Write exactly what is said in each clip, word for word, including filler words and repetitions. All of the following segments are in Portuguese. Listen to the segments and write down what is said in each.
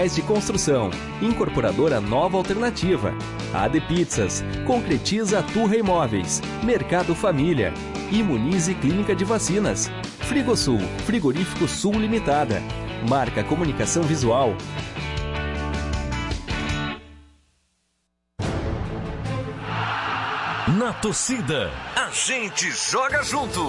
de construção, incorporadora Nova Alternativa, A D Pizzas, Concretiza Turra Imóveis, Mercado Família, Imunize Clínica de Vacinas, Frigosul, Frigorífico Sul Limitada, Marca Comunicação Visual. Na torcida, a gente joga junto.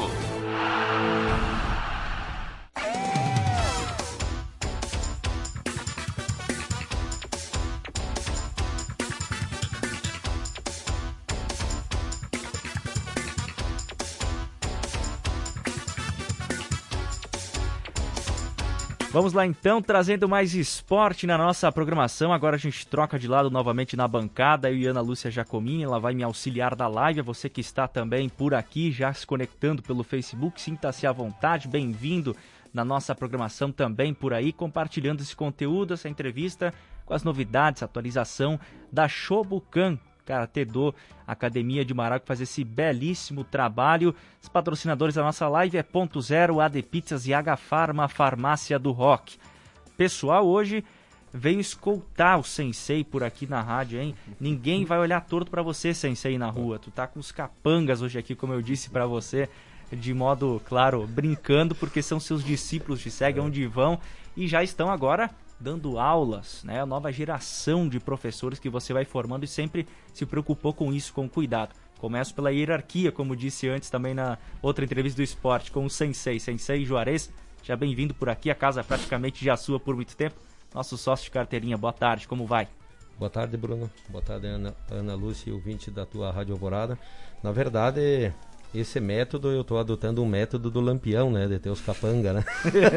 Vamos lá então, trazendo mais esporte na nossa programação. Agora a gente troca de lado novamente na bancada. Eu e Ana Lúcia Jacomin, ela vai me auxiliar da live. A você que está também por aqui, já se conectando pelo Facebook, sinta-se à vontade, bem-vindo na nossa programação também por aí, compartilhando esse conteúdo, essa entrevista com as novidades, atualização da Shobukan Karatê-Do, Academia de Maracó, faz esse belíssimo trabalho. Os patrocinadores da nossa live é Ponto Zero, A D Pizzas e H Farma, Farmácia do Rock. Pessoal, hoje veio escoltar o Sensei por aqui na rádio, hein? Ninguém vai olhar torto pra você, Sensei, na rua. Tu tá com os capangas hoje aqui, como eu disse pra você, de modo, claro, brincando, porque são seus discípulos, te seguem onde vão e já estão agora dando aulas, né? A nova geração de professores que você vai formando e sempre se preocupou com isso, com cuidado. Começo pela hierarquia, como disse antes também na outra entrevista do esporte, com o Sensei, Sensei Juarez. Já bem-vindo por aqui, a casa é praticamente já sua por muito tempo. Nosso sócio de carteirinha, boa tarde, como vai? Boa tarde, Bruno. Boa tarde, Ana, Ana Lúcia e ouvinte da tua Rádio Alvorada. Na verdade, esse método, eu estou adotando um método do Lampião, né? De ter os capanga, né?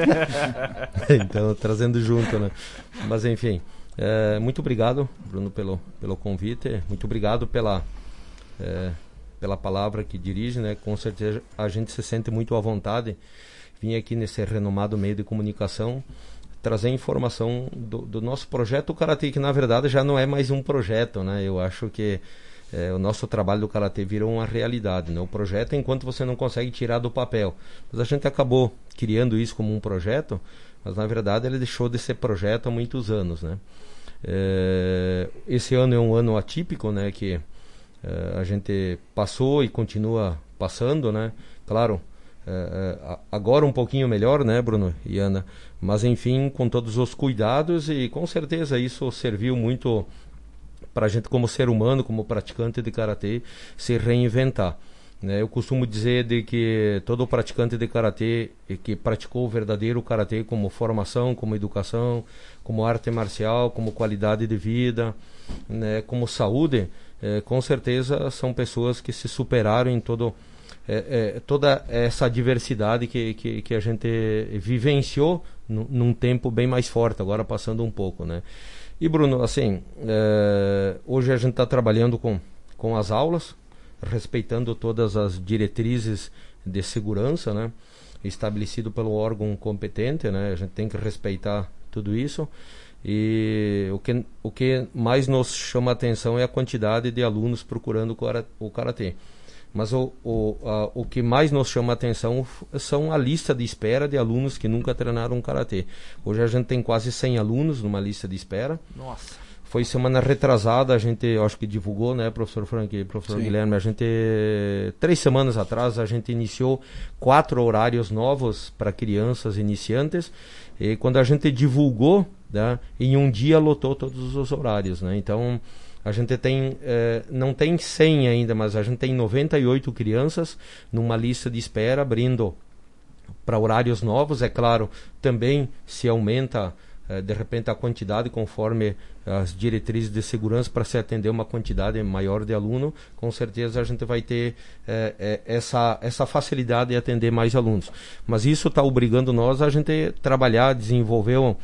Então, trazendo junto, né? Mas, enfim, é, muito obrigado, Bruno, pelo, pelo convite. Muito obrigado pela, é, pela palavra que dirige, né? Com certeza a gente se sente muito à vontade. Vim aqui nesse renomado meio de comunicação trazer informação do, do nosso projeto Karatê, que na verdade já não é mais um projeto, né? Eu acho que É, o nosso trabalho do Karatê virou uma realidade, né? O projeto é enquanto você não consegue tirar do papel. Mas a gente acabou criando isso como um projeto, mas na verdade ele deixou de ser projeto há muitos anos, né? É, esse ano é um ano atípico, né? Que é, a gente passou e continua passando, né? Claro, é, agora um pouquinho melhor, né, Bruno e Ana? Mas enfim, com todos os cuidados, e com certeza isso serviu muito para a gente, como ser humano, como praticante de Karatê, se reinventar, né? Eu costumo dizer de que todo praticante de Karatê que praticou o verdadeiro Karatê como formação, como educação, como arte marcial, como qualidade de vida, né? Como saúde, é, com certeza são pessoas que se superaram em todo, é, é, toda essa diversidade que, que, que a gente vivenciou num, num tempo bem mais forte, agora passando um pouco, né? E Bruno, assim, é, hoje a gente está trabalhando com, com as aulas, respeitando todas as diretrizes de segurança, né, estabelecido pelo órgão competente, né, a gente tem que respeitar tudo isso. E o que, o que mais nos chama a atenção é a quantidade de alunos procurando o Karatê. Mas o, o, a, o que mais nos chama a atenção são a lista de espera de alunos que nunca treinaram Karatê. Hoje a gente tem quase cem alunos numa lista de espera. Nossa. Foi semana retrasada, a gente, eu acho que divulgou, né, professor Frank e professor Sim. Guilherme, a gente, três semanas atrás, a gente iniciou quatro horários novos para crianças iniciantes. E quando a gente divulgou, né, em um dia lotou todos os horários, né? Então a gente tem, eh, não tem cem ainda, mas a gente tem noventa e oito crianças numa lista de espera, abrindo para horários novos. É claro, também se aumenta, eh, de repente, a quantidade conforme as diretrizes de segurança para se atender uma quantidade maior de aluno. Com certeza a gente vai ter eh, eh, essa, essa facilidade de atender mais alunos. Mas isso está obrigando nós a gente trabalhar, desenvolver um,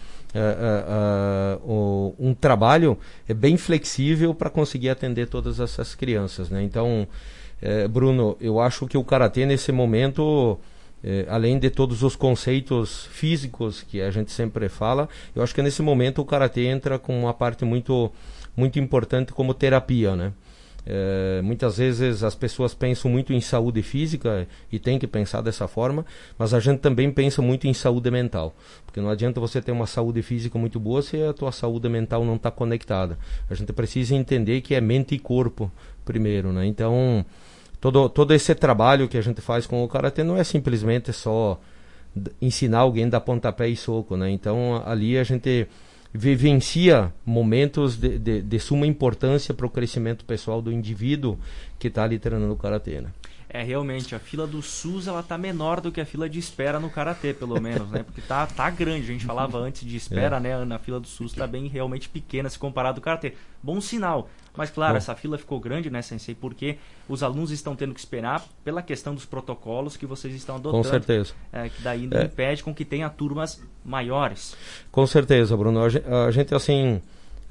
Uh, uh, uh, um trabalho é bem flexível para conseguir atender todas essas crianças, né? Então, uh, Bruno, eu acho que o Karatê nesse momento, uh, além de todos os conceitos físicos que a gente sempre fala, eu acho que nesse momento o Karatê entra com uma parte muito, muito importante como terapia, né? É, muitas vezes as pessoas pensam muito em saúde física e tem que pensar dessa forma, mas a gente também pensa muito em saúde mental, porque não adianta você ter uma saúde física muito boa se a tua saúde mental não está conectada. A gente precisa entender que é mente e corpo primeiro, né? Então todo, todo esse trabalho que a gente faz com o Karatê não é simplesmente só ensinar alguém a dar pontapé e soco, né? Então ali a gente vivencia momentos de, de, de suma importância para o crescimento pessoal do indivíduo que está ali treinando o Karatê, né? É, realmente, a fila do SUS, ela tá menor do que a fila de espera no Karatê, pelo menos, né? Porque tá, tá grande, a gente falava antes de espera, é. né? Na fila do SUS tá bem realmente pequena se comparado ao Karatê. Bom sinal. Mas, claro, Bom. essa fila ficou grande, né, Sensei? Porque os alunos estão tendo que esperar pela questão dos protocolos que vocês estão adotando. Com certeza. É, que daí não é. impede com que tenha turmas maiores. Com certeza, Bruno. A gente, a gente assim...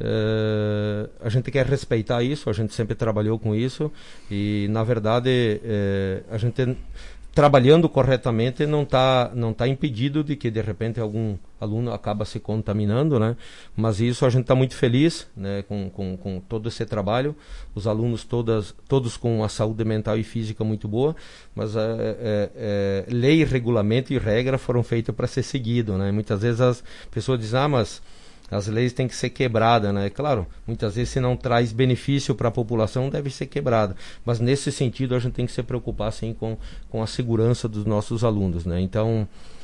Uh, a gente quer respeitar isso, a gente sempre trabalhou com isso e na verdade uh, a gente trabalhando corretamente não está não tá impedido de que de repente algum aluno acaba se contaminando, né? Mas isso a gente está muito feliz, né, com, com, com todo esse trabalho, os alunos todas, todos com uma saúde mental e física muito boa, mas uh, uh, uh, lei, regulamento e regra foram feitos para ser seguido, né? Muitas vezes as pessoas dizem, ah, mas as leis têm que ser quebradas, né? Claro, muitas vezes se não traz benefício para a população, deve ser quebrada. Mas nesse sentido a gente tem que se preocupar sim com, com a segurança dos nossos alunos, né? Então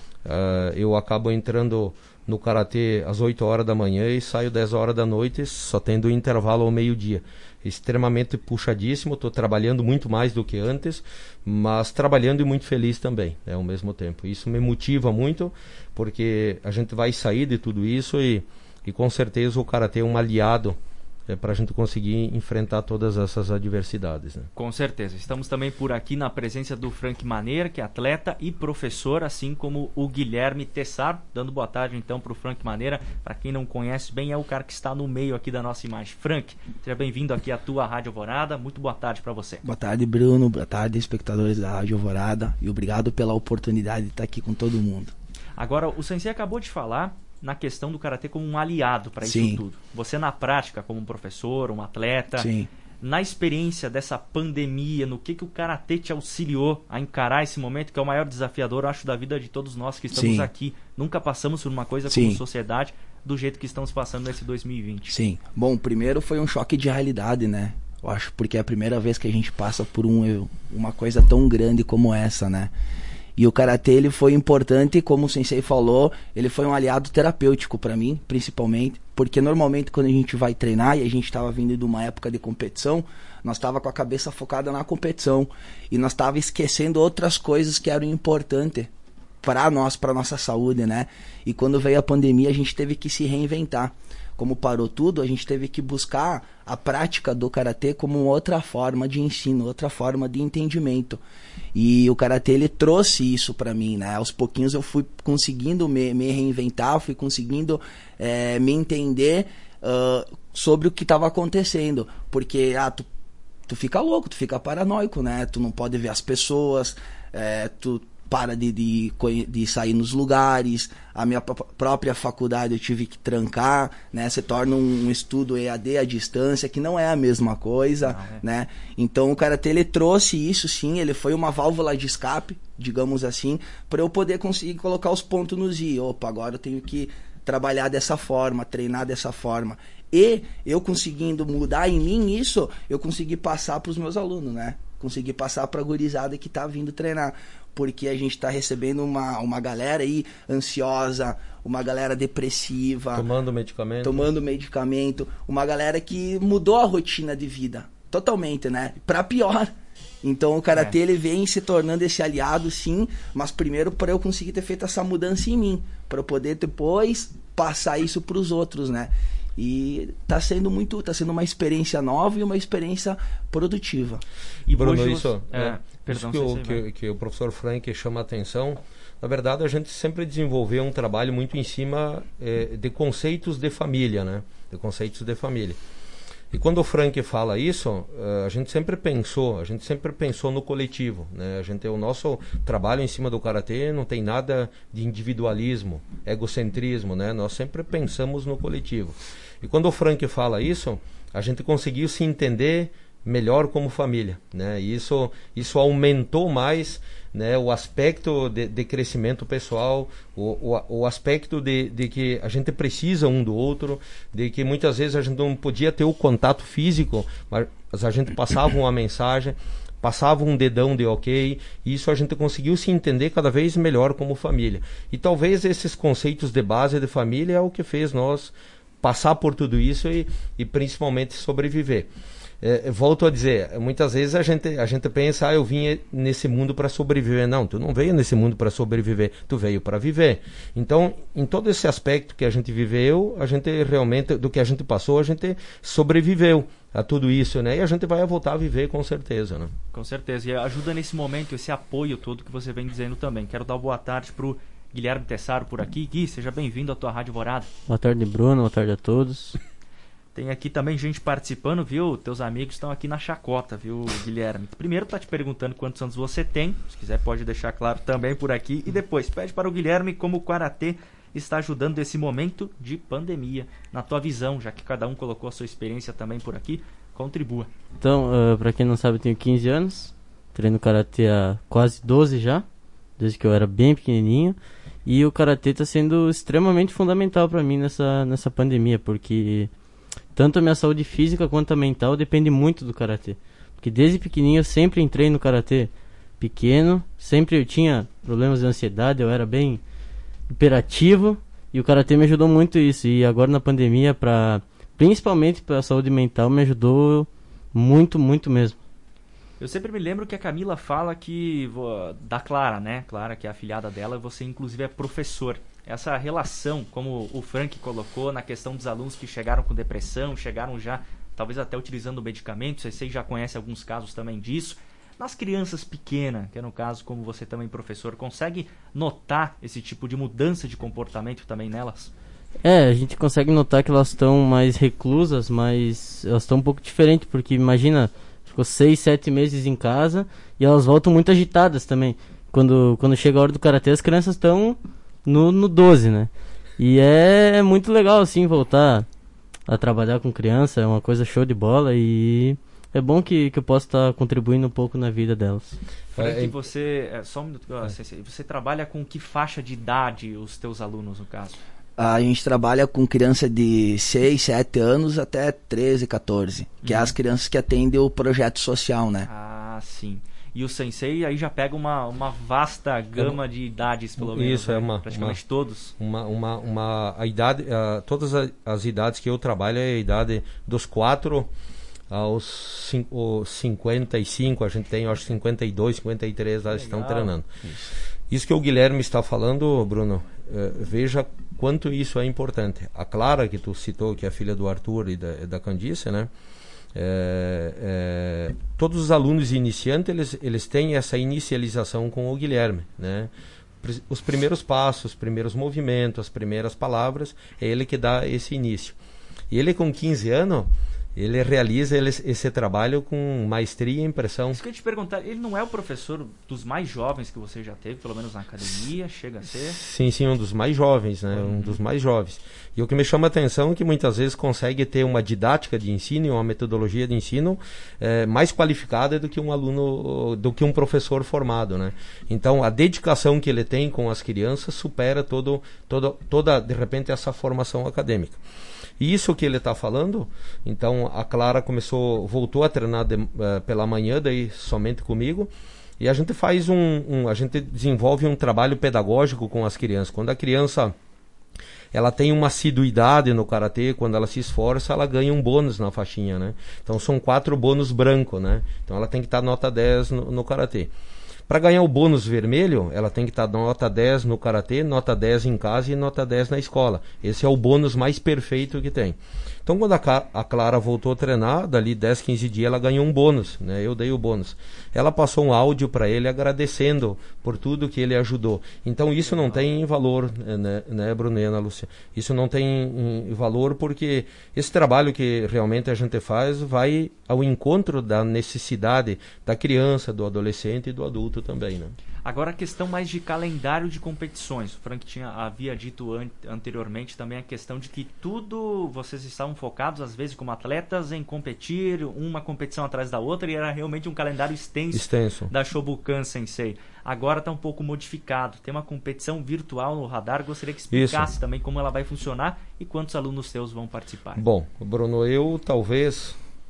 uh, eu acabo entrando no Karatê às oito horas da manhã e saio dez horas da noite, só tendo intervalo ao meio-dia. Extremamente puxadíssimo, estou trabalhando muito mais do que antes, mas trabalhando e muito feliz também, né, ao mesmo tempo. Isso me motiva muito, porque a gente vai sair de tudo isso e E com certeza o Karatê é um aliado é, para a gente conseguir enfrentar todas essas adversidades, né? Com certeza. Estamos também por aqui na presença do Frank Maneira, que é atleta e professor, assim como o Guilherme Tessar. Dando boa tarde então para o Frank Maneira. Para quem não conhece bem, é o cara que está no meio aqui da nossa imagem. Frank, seja bem-vindo aqui à tua Rádio Alvorada. Muito boa tarde para você. Boa tarde, Bruno. Boa tarde, espectadores da Rádio Alvorada. E obrigado pela oportunidade de estar aqui com todo mundo. Agora, o Sensei acabou de falar na questão do Karatê como um aliado para isso Sim. tudo. Você na prática, como um professor, um atleta, Sim. na experiência dessa pandemia, no que, que o Karatê te auxiliou a encarar esse momento, que é o maior desafiador, eu acho, da vida de todos nós que estamos Sim. aqui. Nunca passamos por uma coisa Sim. como sociedade do jeito que estamos passando nesse dois mil e vinte. Sim. Bom, primeiro foi um choque de realidade, né? Eu acho porque é a primeira vez que a gente passa por um, uma coisa tão grande como essa, né? E o Karatê, ele foi importante, como o Sensei falou, ele foi um aliado terapêutico para mim, principalmente, porque normalmente quando a gente vai treinar, e a gente estava vindo de uma época de competição, nós estava com a cabeça focada na competição, e nós estava esquecendo outras coisas que eram importantes para nós, para nossa saúde, né? E quando veio a pandemia, a gente teve que se reinventar. Como parou tudo, a gente teve que buscar a prática do Karatê como outra forma de ensino, outra forma de entendimento. E o Karatê, ele trouxe isso para mim, né? Aos pouquinhos eu fui conseguindo me, me reinventar, fui conseguindo é, me entender uh, sobre o que estava acontecendo. Porque, ah, tu, tu fica louco, tu fica paranoico, né? Tu não pode ver as pessoas, é, tu para de, de, de sair nos lugares, a minha própria faculdade eu tive que trancar, né? Você torna um, um estudo E A D à distância, que não é a mesma coisa, não, é. né? Então o Karatê, ele trouxe isso, sim, ele foi uma válvula de escape, digamos assim, para eu poder conseguir colocar os pontos nos i. Opa, agora eu tenho que trabalhar dessa forma, treinar dessa forma. E eu conseguindo mudar em mim isso, eu consegui passar para os meus alunos, né? Consegui passar para a gurizada que tá vindo treinar. Porque a gente está recebendo uma, uma galera aí ansiosa, uma galera depressiva. Tomando medicamento. Tomando medicamento. Uma galera que mudou a rotina de vida. Totalmente, né? Para pior. Então o Karatê, é. ele vem se tornando esse aliado, sim. Mas primeiro para eu conseguir ter feito essa mudança em mim. Para eu poder depois passar isso para os outros, né? E tá sendo muito, tá sendo uma experiência nova e uma experiência produtiva. E Bruno, hoje, isso, é, é, perdão, isso que, o, que, que o professor Frank chama a atenção, na verdade a gente sempre desenvolveu um trabalho muito em cima é, de conceitos de família, né? De conceitos de família. E quando o Frank fala isso, a gente sempre pensou, a gente sempre pensou no coletivo, né? A gente, o nosso trabalho em cima do Karatê não tem nada de individualismo, egocentrismo, né? Nós sempre pensamos no coletivo. E quando o Frank fala isso, a gente conseguiu se entender melhor como família, né? E isso, isso aumentou mais, né, o aspecto de, de crescimento pessoal, o, o, o aspecto de, de que a gente precisa um do outro, de que muitas vezes a gente não podia ter o contato físico, mas a gente passava uma mensagem, passava um dedão de ok, e isso a gente conseguiu se entender cada vez melhor como família. E talvez esses conceitos de base de família é o que fez nós passar por tudo isso e, e principalmente sobreviver. É, volto a dizer, muitas vezes a gente, a gente pensa, ah, eu vim nesse mundo para sobreviver. Não, tu não veio nesse mundo para sobreviver, tu veio para viver. Então, em todo esse aspecto que a gente viveu, a gente realmente, do que a gente passou, a gente sobreviveu a tudo isso, né? E a gente vai voltar a viver com certeza, né? Com certeza, e ajuda nesse momento, esse apoio todo que você vem dizendo também. Quero dar boa tarde pro Guilherme Tessaro por aqui. Gui, seja bem-vindo à tua Rádio Alvorada. Boa tarde, Bruno, boa tarde a todos. Tem aqui também gente participando, viu? Teus amigos estão aqui na chacota, viu, Guilherme? Primeiro tá te perguntando quantos anos você tem. Se quiser pode deixar claro também por aqui. E depois, pede para o Guilherme como o Karatê está ajudando esse momento de pandemia. Na tua visão, já que cada um colocou a sua experiência também por aqui, contribua. Então, uh, para quem não sabe, eu tenho quinze anos. Treino Karatê há quase doze já. Desde que eu era bem pequenininho. E o Karatê está sendo extremamente fundamental para mim nessa, nessa pandemia, porque tanto a minha saúde física quanto a mental depende muito do Karatê. Porque desde pequenininho eu sempre entrei no Karatê pequeno, sempre eu tinha problemas de ansiedade, eu era bem hiperativo e o Karatê me ajudou muito isso. E agora na pandemia, pra, principalmente para a saúde mental, me ajudou muito, muito mesmo. Eu sempre me lembro que a Camila fala que, da Clara, né? Clara, que é a afilhada dela, você inclusive é professor. Essa relação, como o Frank colocou, na questão dos alunos que chegaram com depressão, chegaram já, talvez até utilizando medicamentos, vocês já conhecem alguns casos também disso. Nas crianças pequenas, que é no caso, como você também professor, consegue notar esse tipo de mudança de comportamento também nelas? É, a gente consegue notar que elas estão mais reclusas, mas elas estão um pouco diferentes, porque imagina, ficou seis, sete meses em casa e elas voltam muito agitadas também. Quando, quando chega a hora do Karatê, as crianças estão no, no doze, né? E é, é muito legal, assim, voltar a trabalhar com criança, é uma coisa show de bola e é bom que, que eu possa estar contribuindo um pouco na vida delas. Frank, é, você, é, só um minuto, é. você trabalha com que faixa de idade os teus alunos, no caso? A gente trabalha com criança de seis, sete anos até treze, catorze, que uhum. é as crianças que atendem o projeto social, né? Ah, sim. E o sensei aí já pega uma, uma vasta gama é, de idades, pelo menos. Isso, né? é uma... Praticamente uma, todos. Uma, uma, uma, a idade, uh, todas as, as idades que eu trabalho é a idade dos quatro aos cinquenta e cinco, a gente tem, eu acho, cinquenta e dois, cinquenta e três lá estão treinando. Isso. Isso que o Guilherme está falando, Bruno, uh, veja quanto isso é importante. A Clara, que tu citou, que é a filha do Arthur e da, da Candice, né? É, é, todos os alunos iniciantes eles, eles têm essa inicialização com o Guilherme, né? Os primeiros passos, os primeiros movimentos, as primeiras palavras, é ele que dá esse início. E ele com quinze anos, ele realiza ele, esse trabalho com maestria e impressão. Isso que eu ia te perguntar, ele não é o professor dos mais jovens que você já teve, pelo menos na academia, chega a ser? Sim, sim, um dos mais jovens, né? Uhum. Um dos mais jovens. E o que me chama a atenção é que muitas vezes consegue ter uma didática de ensino e uma metodologia de ensino é, mais qualificada do que um aluno, do que um professor formado, né? Então, a dedicação que ele tem com as crianças supera todo, todo, toda, de repente, essa formação acadêmica. E isso que ele está falando, então a Clara começou, voltou a treinar de, uh, pela manhã, daí somente comigo, e a gente faz um, um, a gente desenvolve um trabalho pedagógico com as crianças. Quando a criança ela tem uma assiduidade no Karatê, quando ela se esforça, ela ganha um bônus na faixinha, né? Então são quatro bônus brancos, né? Então ela tem que estar tá nota dez no, no Karatê. Para ganhar o bônus vermelho, ela tem que estar tá nota dez no Karatê, nota dez em casa e nota dez na escola. Esse é o bônus mais perfeito que tem. Então, quando a, a Clara voltou a treinar, dali dez, quinze dias, ela ganhou um bônus, né? Eu dei o bônus. Ela passou um áudio para ele agradecendo por tudo que ele ajudou. Então, isso não tem valor, né, né Bruno e Ana Lúcia? Isso não tem em, valor porque esse trabalho que realmente a gente faz vai ao encontro da necessidade da criança, do adolescente e do adulto. muito também, né? Agora a questão mais de calendário de competições. O Frank tinha, havia dito an anteriormente também a questão de que tudo, vocês estavam focados às vezes como atletas em competir, uma competição atrás da outra, e era realmente um calendário extenso, extenso. da Shobukan Sensei. Agora está um pouco modificado. Tem uma competição virtual no Radar. Gostaria que explicasse Isso. também como ela vai funcionar e quantos alunos seus vão participar. Bom, Bruno, eu talvez...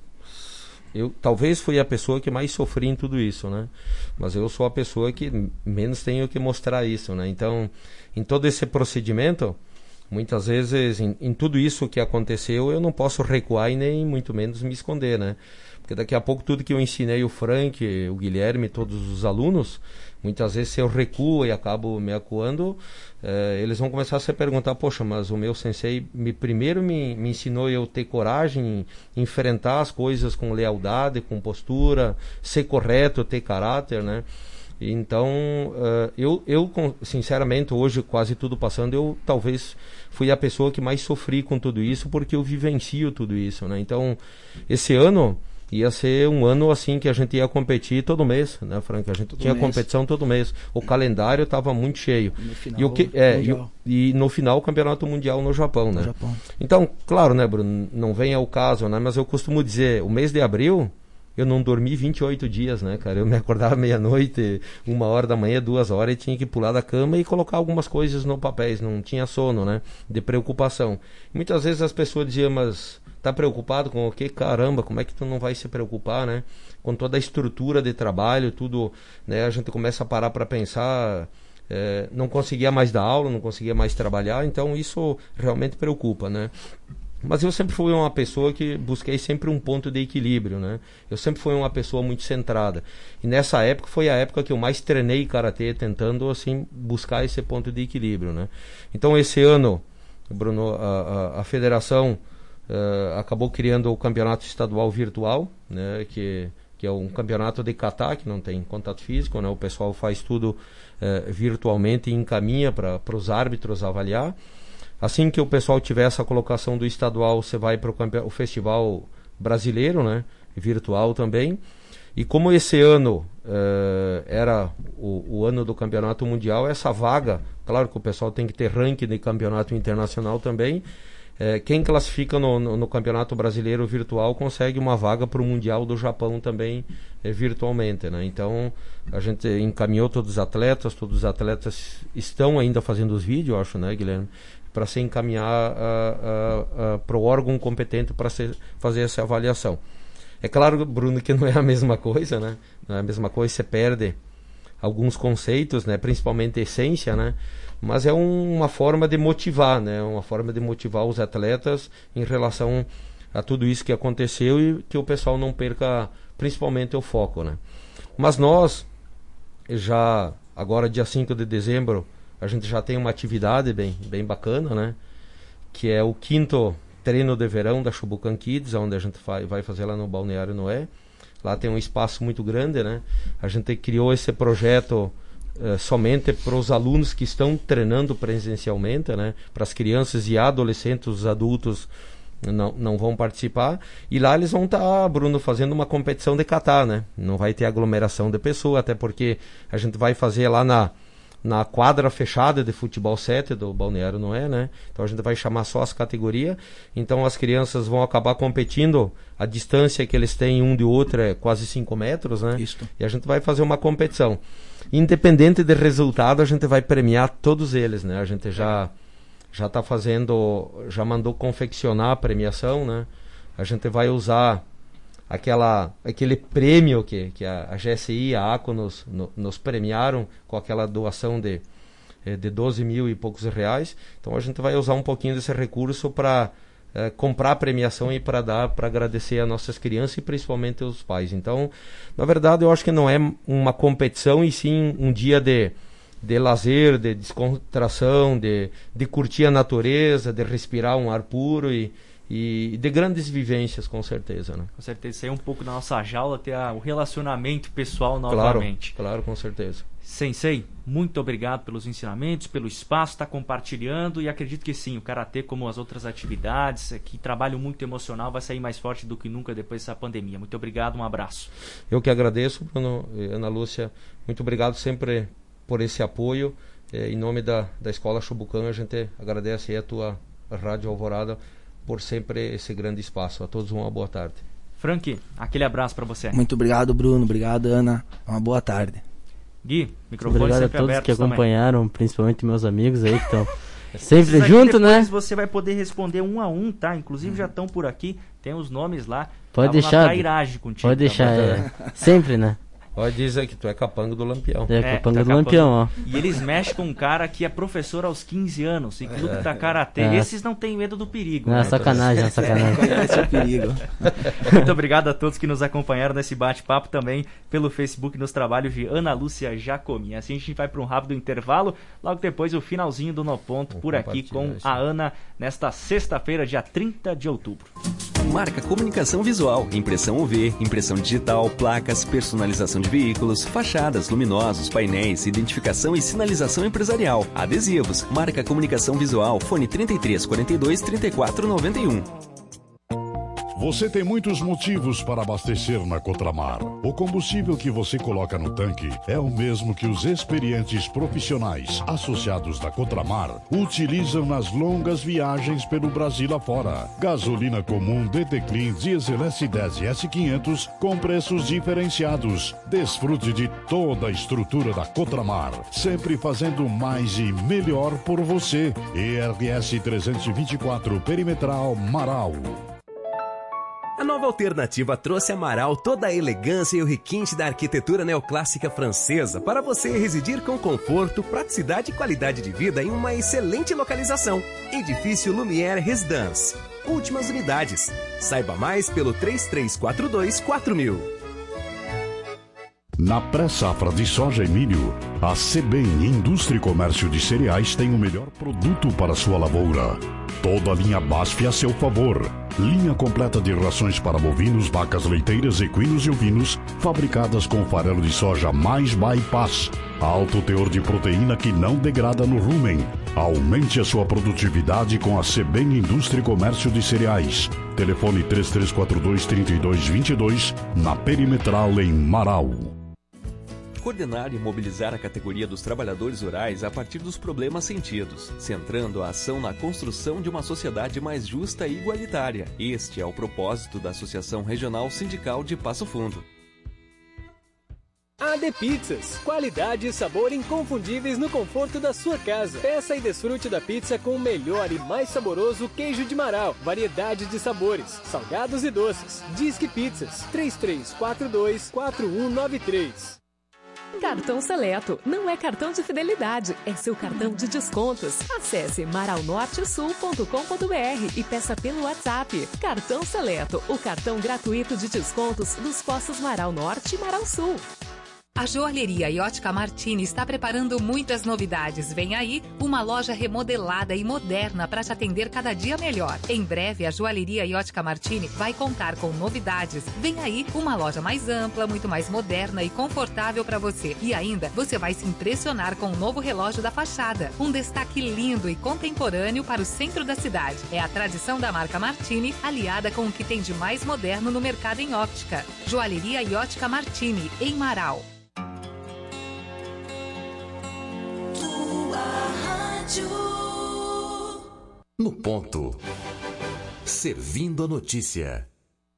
Eu talvez fui a pessoa que mais sofri em tudo isso, né? Mas eu sou a pessoa que menos tenho que mostrar isso, né? Então, em todo esse procedimento, muitas vezes, em, em tudo isso que aconteceu, eu não posso recuar e nem muito menos me esconder, né? Porque daqui a pouco tudo que eu ensinei o Frank, o Guilherme, todos os alunos, muitas vezes se eu recuo e acabo me acuando, eh, eles vão começar a se perguntar, poxa, mas o meu sensei me, primeiro me, me ensinou eu ter coragem, enfrentar as coisas com lealdade, com postura, ser correto, ter caráter, né? Então, uh, eu, eu, sinceramente, hoje, quase tudo passando, eu talvez fui a pessoa que mais sofri com tudo isso, porque eu vivencio tudo isso, né? Então, esse ano ia ser um ano assim que a gente ia competir todo mês, né, Frank? A gente todo tinha mês. competição todo mês. O calendário estava muito cheio. No final, e, o que, é, e, e no final o campeonato mundial no Japão, né? No Japão. Então, claro, né, Bruno, não vem ao caso, né? Mas eu costumo dizer, o mês de abril eu não dormi vinte e oito dias, né, cara? Eu me acordava meia-noite, uma hora da manhã, duas horas, e tinha que pular da cama e colocar algumas coisas no papéis. Não tinha sono, né? De preocupação. Muitas vezes as pessoas diziam, mas tá preocupado com o quê? Caramba, como é que tu não vai se preocupar, né? Com toda a estrutura de trabalho, tudo, né? A gente começa a parar para pensar, é, não conseguia mais dar aula, não conseguia mais trabalhar, então isso realmente preocupa, né? Mas eu sempre fui uma pessoa que busquei sempre um ponto de equilíbrio, né? Eu sempre fui uma pessoa muito centrada. E nessa época foi a época que eu mais treinei karatê, tentando assim buscar esse ponto de equilíbrio, né? Então esse ano, Bruno, a, a, a federação Uh, acabou criando o campeonato estadual virtual, né, que, que é um campeonato de kata, que não tem contato físico, né, o pessoal faz tudo uh, virtualmente e encaminha para os árbitros avaliar. Assim que o pessoal tiver essa colocação do estadual, você vai para o festival brasileiro, né, virtual também. E como esse ano uh, era o, o ano do campeonato mundial, essa vaga, claro que o pessoal tem que ter ranking de campeonato internacional também. É, quem classifica no, no, no Campeonato Brasileiro Virtual consegue uma vaga para o Mundial do Japão também é, virtualmente, né? Então a gente encaminhou todos os atletas, todos os atletas estão ainda fazendo os vídeos, eu acho, né, Guilherme? Para se encaminhar para o órgão competente para fazer essa avaliação. É claro, Bruno, que não é a mesma coisa, né? Não é a mesma coisa, você perde alguns conceitos, né? Principalmente a essência, né? Mas é um, uma forma de motivar, né? Uma forma de motivar os atletas em relação a tudo isso que aconteceu e que o pessoal não perca principalmente o foco, né? Mas nós, já agora dia cinco de dezembro, a gente já tem uma atividade bem, bem bacana, né? Que é o quinto treino de verão da Shobukan Kids, onde a gente vai, vai fazer lá no Balneário Noé. Lá tem um espaço muito grande, né? A gente criou esse projeto Uh, somente para os alunos que estão treinando presencialmente, né? Para as crianças e adolescentes, os adultos não, não vão participar. E lá eles vão estar, tá, Bruno, fazendo uma competição de kata, né? Não vai ter aglomeração de pessoas, até porque a gente vai fazer lá na, na quadra fechada de futebol sete do Balneário Noé, né? Então a gente vai chamar só as categorias. Então as crianças vão acabar competindo. A distância que eles têm um de outro é quase cinco metros, né? Isso. E a gente vai fazer uma competição. Independente de resultado, a gente vai premiar todos eles, né? A gente já já está fazendo, já mandou confeccionar a premiação, né? A gente vai usar aquela, aquele prêmio que, que a, a G S I e a ACO nos, no, nos premiaram com aquela doação de, de doze mil e poucos reais. Então a gente vai usar um pouquinho desse recurso para É, comprar a premiação e para dar, para agradecer a nossas crianças e principalmente os pais. Então, na verdade, eu acho que não é uma competição e sim um dia de, de lazer, de descontração, de, de curtir a natureza, de respirar um ar puro e, e de grandes vivências, com certeza, né? Com certeza, sair um pouco da nossa jaula, ter a, o relacionamento pessoal Claro, novamente. claro, com certeza. Sensei, muito obrigado pelos ensinamentos, pelo espaço, está compartilhando, e acredito que sim, o Karatê, como as outras atividades, que trabalho muito emocional, vai sair mais forte do que nunca depois dessa pandemia. Muito obrigado, um abraço. Eu que agradeço, Bruno e Ana Lúcia, muito obrigado sempre por esse apoio. É, em nome da, da Escola Chobucan, a gente agradece aí a tua Rádio Alvorada por sempre esse grande espaço. A todos uma boa tarde. Frank, aquele abraço para você. Muito obrigado, Bruno. Obrigado, Ana. Uma boa tarde. Gui, microfone Obrigado sempre a todos aberto que acompanharam, também. Principalmente meus amigos aí que estão sempre Esses junto, aqui né? depois você vai poder responder um a um, tá? Inclusive já estão por aqui, tem os nomes lá. Pode Tavam deixar. na trairagem contigo, Pode deixar, também. é. Sempre, né? Pode dizer que tu é capanga do Lampião. É, É, capanga tá do capanga. Lampião, ó. E eles mexem com um cara que é professor aos quinze anos e clube da Karatê. É. Esses não têm medo do perigo. Não, é né? sacanagem, é sacanagem. Esse é o perigo. Muito obrigado a todos que nos acompanharam nesse bate-papo, também pelo Facebook nos trabalhos de Ana Lúcia Jacomin. Assim a gente vai para um rápido intervalo, logo depois o finalzinho do No Ponto Vou por aqui com compartilhar a Ana nesta sexta-feira, dia trinta de outubro. Marca Comunicação Visual, impressão U V, impressão digital, placas, personalização de veículos, fachadas, luminosos, painéis, identificação e sinalização empresarial, adesivos. Marca Comunicação Visual, fone trinta e três, quarenta e dois, trinta e quatro, noventa e um. Você tem muitos motivos para abastecer na Cotramar. O combustível que você coloca no tanque é o mesmo que os experientes profissionais associados da Cotramar utilizam nas longas viagens pelo Brasil afora. Gasolina comum D T Clean Diesel S dez e S quinhentos com preços diferenciados. Desfrute de toda a estrutura da Cotramar, sempre fazendo mais e melhor por você. E R S trezentos e vinte e quatro Perimetral Marau. A nova alternativa trouxe a Marau toda a elegância e o requinte da arquitetura neoclássica francesa para você residir com conforto, praticidade e qualidade de vida em uma excelente localização. Edifício Lumière Residence. Últimas unidades. Saiba mais pelo três três quatro dois, quatro mil. Na pré-safra de soja e milho, a Sebem Indústria e Comércio de Cereais tem o melhor produto para sua lavoura. Toda a linha B A S F a seu favor. Linha completa de rações para bovinos, vacas leiteiras, equinos e ovinos, fabricadas com farelo de soja mais bypass. Alto teor de proteína que não degrada no rumen. Aumente a sua produtividade com a Sebem Indústria e Comércio de Cereais. Telefone três três quatro dois, três dois dois dois, na Perimetral em Marau. Coordenar e mobilizar a categoria dos trabalhadores rurais a partir dos problemas sentidos, centrando a ação na construção de uma sociedade mais justa e igualitária. Este é o propósito da Associação Regional Sindical de Passo Fundo. A D Pizzas, qualidade e sabor inconfundíveis no conforto da sua casa. Peça e desfrute da pizza com o melhor e mais saboroso queijo de Marau, variedade de sabores, salgados e doces. Disque Pizzas, três três quatro dois, quatro um nove três. Cartão Seleto não é cartão de fidelidade, é seu cartão de descontos. Acesse marau norte sul ponto com ponto br e peça pelo WhatsApp. Cartão Seleto, o cartão gratuito de descontos dos postos Marau Norte e Marau Sul. A Joalheria e Ótica Martini está preparando muitas novidades. Vem aí uma loja remodelada e moderna para te atender cada dia melhor. Em breve, a Joalheria e Ótica Martini vai contar com novidades. Vem aí uma loja mais ampla, muito mais moderna e confortável para você. E ainda, você vai se impressionar com o novo relógio da fachada. Um destaque lindo e contemporâneo para o centro da cidade. É a tradição da marca Martini, aliada com o que tem de mais moderno no mercado em óptica. Joalheria e Ótica Martini, em Marau. No ponto. Servindo a notícia.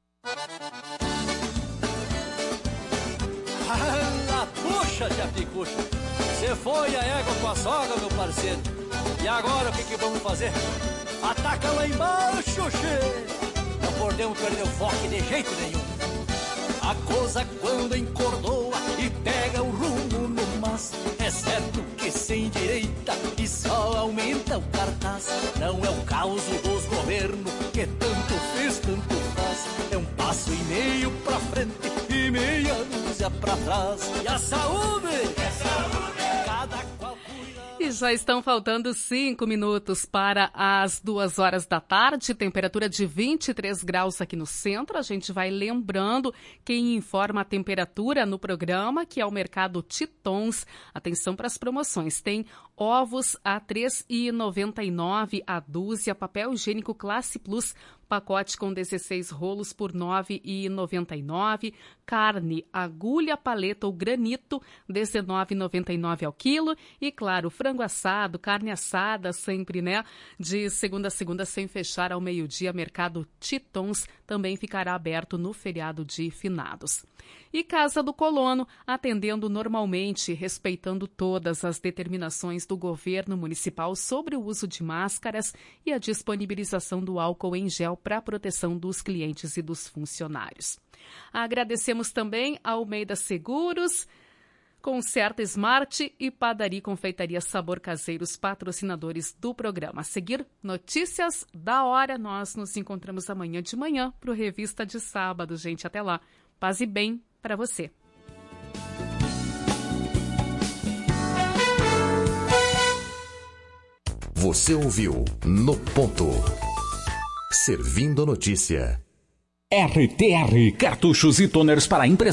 Ah, puxa, Japicuxa. Você foi a égua com a sogra, meu parceiro. E agora o que, que vamos fazer? Ataca lá embaixo, che. Não podemos perder o foco de jeito nenhum. A coisa quando encordoa e pega o rumo no mas, é certo que se endireita e só aumenta o cartaz. Não é o caos dos governos que tanto fez, tanto faz. É um passo e meio pra frente e meia dúzia pra trás. E a saúde, é saúde. Cada qual cuida. E Já estão faltando cinco minutos para as duas horas da tarde, temperatura de vinte e três graus aqui no centro. A gente vai lembrando quem informa a temperatura no programa, que é o Mercado Titons. Atenção para as promoções. Tem ovos a três reais e noventa e nove centavos a dúzia, papel higiênico Classe Plus, pacote com dezesseis rolos por nove reais e noventa e nove centavos. Carne, agulha, paleta ou granito, dezenove reais e noventa e nove centavos ao quilo. E, claro, frango assado, carne assada, sempre, né? De segunda a segunda, sem fechar ao meio-dia, Mercado Titons também ficará aberto no feriado de finados. E Casa do Colono, atendendo normalmente, respeitando todas as determinações do governo municipal sobre o uso de máscaras e a disponibilização do álcool em gel para a proteção dos clientes e dos funcionários. Agradecemos também a Almeida Seguros, Concerta Smart e Padaria e Confeitaria Sabor Caseiros, patrocinadores do programa. A seguir, notícias da hora. Nós nos encontramos amanhã de manhã para o Revista de Sábado, gente. Até lá. Paz e bem para você. Você ouviu No Ponto. Servindo notícia. R T R Cartuchos e Toners para impressão.